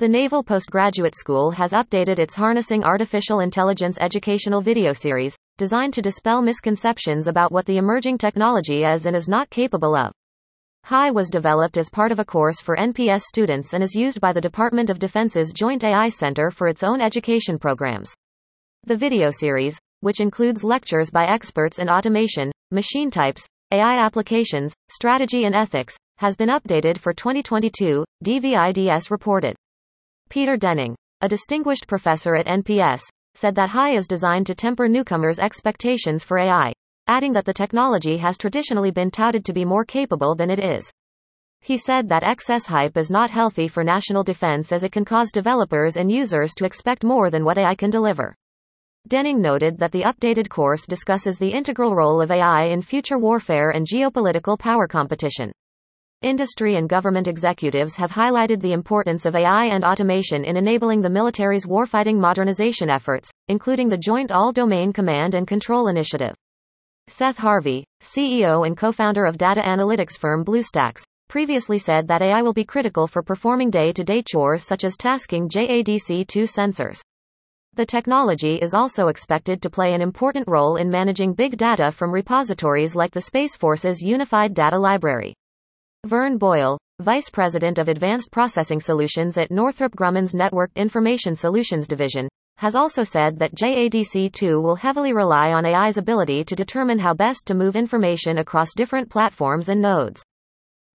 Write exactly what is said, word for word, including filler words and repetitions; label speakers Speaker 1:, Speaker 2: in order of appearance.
Speaker 1: The Naval Postgraduate School has updated its Harnessing Artificial Intelligence educational video series, designed to dispel misconceptions about what the emerging technology is and is not capable of. H I was developed as part of a course for N P S students and is used by the Department of Defense's Joint A I Center for its own education programs. The video series, which includes lectures by experts in automation, machine types, A I applications, strategy and ethics, has been updated for twenty twenty-two, D V I D S reported. Peter Denning, a distinguished professor at N P S, said that H I is designed to temper newcomers' expectations for A I, adding that the technology has traditionally been touted to be more capable than it is. He said that excess hype is not healthy for national defense as it can cause developers and users to expect more than what A I can deliver. Denning noted that the updated course discusses the integral role of A I in future warfare and geopolitical power competition. Industry and government executives have highlighted the importance of A I and automation in enabling the military's warfighting modernization efforts, including the Joint All-Domain Command and Control Initiative. Seth Harvey, C E O and co-founder of data analytics firm BlueStacks, previously said that A I will be critical for performing day-to-day chores such as tasking J A D C two sensors. The technology is also expected to play an important role in managing big data from repositories like the Space Force's Unified Data Library. Vern Boyle, Vice President of Advanced Processing Solutions at Northrop Grumman's Networked Information Solutions Division, has also said that J A D C two will heavily rely on A I's ability to determine how best to move information across different platforms and nodes.